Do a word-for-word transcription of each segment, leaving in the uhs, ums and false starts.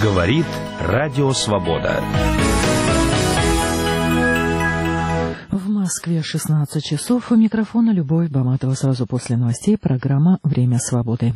Говорит Радио Свобода. В Москве шестнадцать часов. У микрофона Любовь Баматова. Сразу после новостей программа «Время свободы».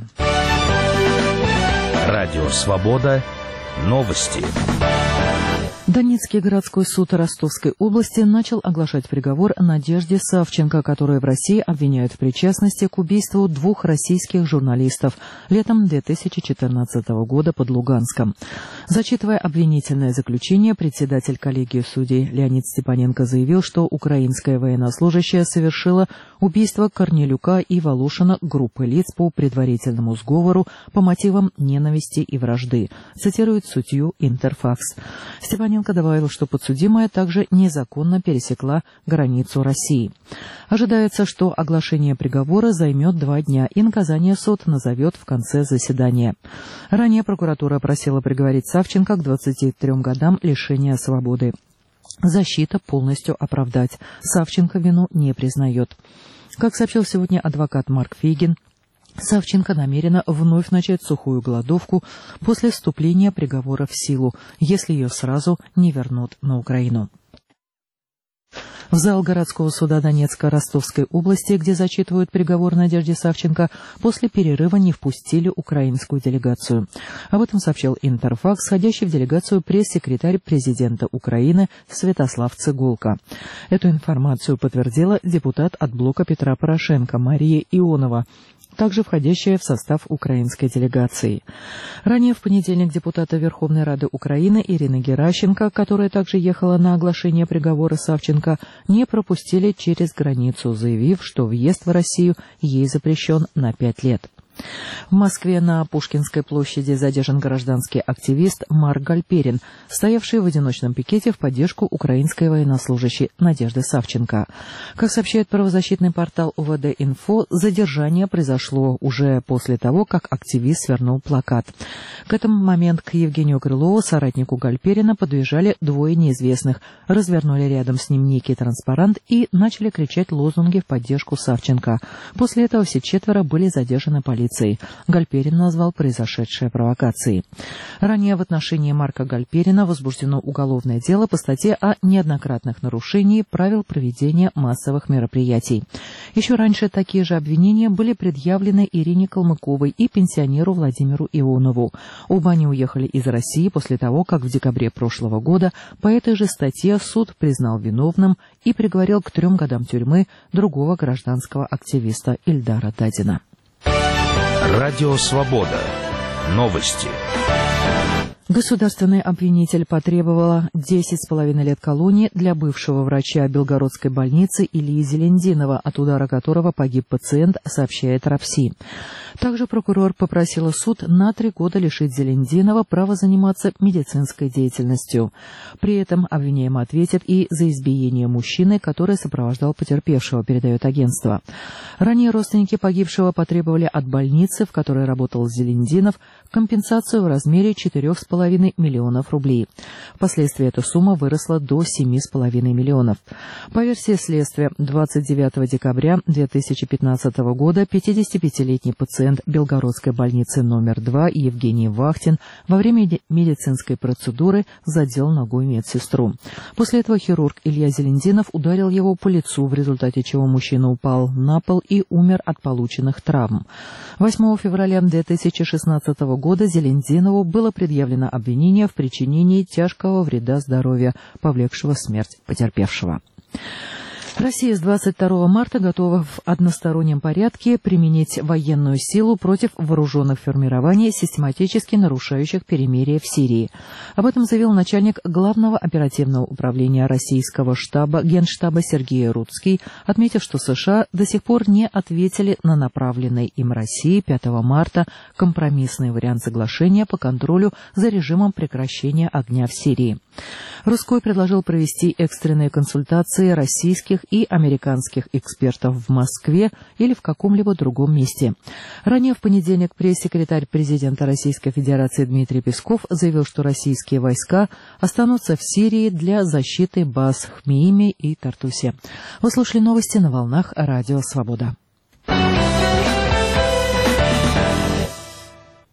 Радио Свобода. Новости. Донецкий городской суд Ростовской области начал оглашать приговор Надежде Савченко, которую в России обвиняют в причастности к убийству двух российских журналистов летом две тысячи четырнадцатого года под Луганском. Зачитывая обвинительное заключение, председатель коллегии судей Леонид Степаненко заявил, что украинская военнослужащая совершила убийство Корнелюка и Волошина группы лиц по предварительному сговору по мотивам ненависти и вражды, цитирует судью Интерфакс. Степаненко добавил, что подсудимая также незаконно пересекла границу России. Ожидается, что оглашение приговора займет два дня, и наказание суд назовет в конце заседания. Ранее прокуратура просила приговорить Савченко к двадцати трём годам лишения свободы. Защита полностью оправдать. Савченко вину не признает. Как сообщил сегодня адвокат Марк Фейгин, Савченко намерена вновь начать сухую голодовку после вступления приговора в силу, если ее сразу не вернут на Украину. В зал городского суда Донецко-Ростовской области, где зачитывают приговор Надежде Савченко, после перерыва не впустили украинскую делегацию. Об этом сообщил Интерфакс, входящий в делегацию пресс-секретарь президента Украины Святослав Цыгулка. Эту информацию подтвердила депутат от блока Петра Порошенко Мария Ионова, также входящая в состав украинской делегации. Ранее в понедельник депутата Верховной Рады Украины Ирина Геращенко, которая также ехала на оглашение приговора Савченко, не пропустили через границу, заявив, что въезд в Россию ей запрещен на пять лет. В Москве на Пушкинской площади задержан гражданский активист Марк Гальперин, стоявший в одиночном пикете в поддержку украинской военнослужащей Надежды Савченко. Как сообщает правозащитный портал У В Д Инфо, задержание произошло уже после того, как активист свернул плакат. К этому моменту к Евгению Крылову, соратнику Гальперина, подъезжали двое неизвестных, развернули рядом с ним некий транспарант и начали кричать лозунги в поддержку Савченко. После этого все четверо были задержаны полицией. Гальперин назвал произошедшее провокацией. Ранее в отношении Марка Гальперина возбуждено уголовное дело по статье о неоднократных нарушении правил проведения массовых мероприятий. Еще раньше такие же обвинения были предъявлены Ирине Калмыковой и пенсионеру Владимиру Ионову. Оба они уехали из России после того, как в декабре прошлого года по этой же статье суд признал виновным и приговорил к трем годам тюрьмы другого гражданского активиста Ильдара Дадина. Радио Свобода. Новости. Государственный обвинитель потребовала десять с половиной лет колонии для бывшего врача Белгородской больницы Ильи Зелендинова, от удара которого погиб пациент, сообщает РАПСИ. Также прокурор попросила суд на три года лишить Зелендинова права заниматься медицинской деятельностью. При этом обвиняемый ответит и за избиение мужчины, который сопровождал потерпевшего, передает агентство. Ранее родственники погибшего потребовали от больницы, в которой работал Зелендинов, компенсацию в размере четырех с половиной миллионов рублей. Впоследствии эта сумма выросла до семи с половиной миллионов. По версии следствия, двадцать девятого декабря две тысячи пятнадцатого года пятидесятипятилетний пациент Белгородской больницы номер два Евгений Вахтин во время медицинской процедуры задел ногой медсестру. После этого хирург Илья Зелендинов ударил его по лицу, в результате чего мужчина упал на пол и умер от полученных травм. восьмого февраля две тысячи шестнадцатого года Зелендинову было предъявлено обвинение в причинении тяжкого вреда здоровью, повлекшего смерть потерпевшего. Россия с двадцать второго марта готова в одностороннем порядке применить военную силу против вооруженных формирований, систематически нарушающих перемирие в Сирии. Об этом заявил начальник Главного оперативного управления российского штаба Генштаба Сергей Рудский, отметив, что США до сих пор не ответили на направленный им России пятого марта компромиссный вариант соглашения по контролю за режимом прекращения огня в Сирии. Рудской предложил провести экстренные консультации российских и американских экспертов в Москве или в каком-либо другом месте. Ранее в понедельник пресс-секретарь президента Российской Федерации Дмитрий Песков заявил, что российские войска останутся в Сирии для защиты баз в Хмейме и Тартусе. Вы слушали новости на волнах Радио Свобода.